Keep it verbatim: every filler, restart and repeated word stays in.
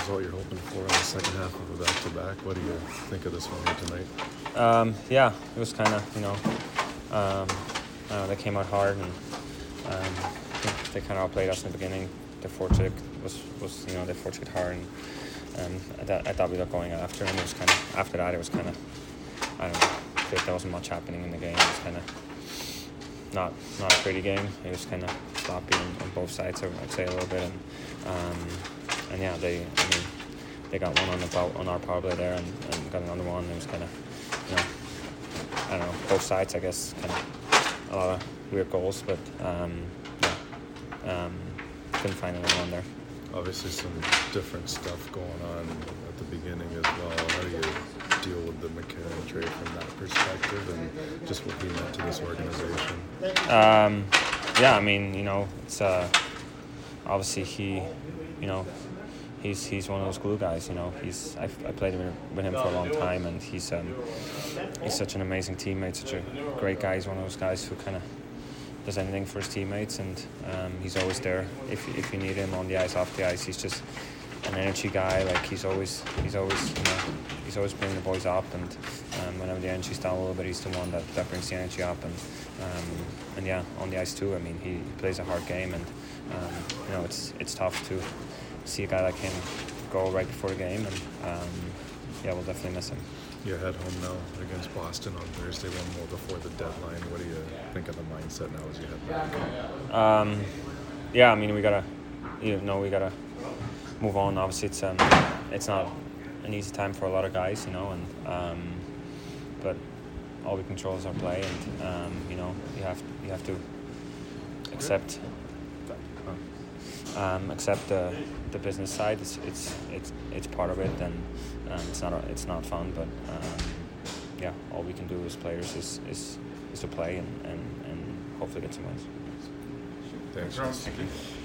result you're hoping for in the second half of a back-to-back. What do you think of this one here tonight? Um, yeah, it was kind of, you know, um, uh, they came out hard and um, they kind of outplayed us in the beginning. The forecheck was, was, you know, they forechecked hard, and um, I, th- I thought we were going after, and it was kind of, after that, it was kind of, I don't know, I feel like there wasn't much happening in the game. It was kind of not not a pretty game. It was kind of sloppy on, on both sides, I'd say a little bit, and um, and yeah, they, I mean, they got one on the power, on our power play there, and, and got another one. It was kind of, you know, I don't know, both sides, I guess, kind of a lot of weird goals, but um, yeah, um, couldn't find anyone there. Obviously some different stuff going on at the beginning as well. How do you deal with the McCarron trade from that perspective and just what he meant to this organization? Um, yeah, I mean, you know, it's uh, obviously he, you know, he's he's one of those glue guys. You know, he's I I played with, with him for a long time, and he's um, he's such an amazing teammate, such a great guy. He's one of those guys who kind of does anything for his teammates, and um, he's always there if if you need him on the ice, off the ice. He's just an energy guy. Like he's always he's always you know he's always bringing the boys up, and um, whenever the energy's down a little bit, he's the one that, that brings the energy up, and um, and yeah, on the ice too. I mean, he, he plays a hard game, and um, you know it's it's tough to see a guy like him go right before the game, and um, yeah, we'll definitely miss him. You're at home now against Boston on Thursday, one more before the deadline. What do you think of the mindset now as you head back? Um, yeah, I mean, we gotta, you know, we gotta move on. Obviously, it's um, it's not an easy time for a lot of guys, you know, and um, but all we control is our play, and um, you know, you have you have to accept um, accept the the business side. It's it's it's it's part of it, and um, it's not it's not fun, but um, yeah, all we can do as players is is, is to play and, and, and hopefully get some wins. Thanks. Thank you.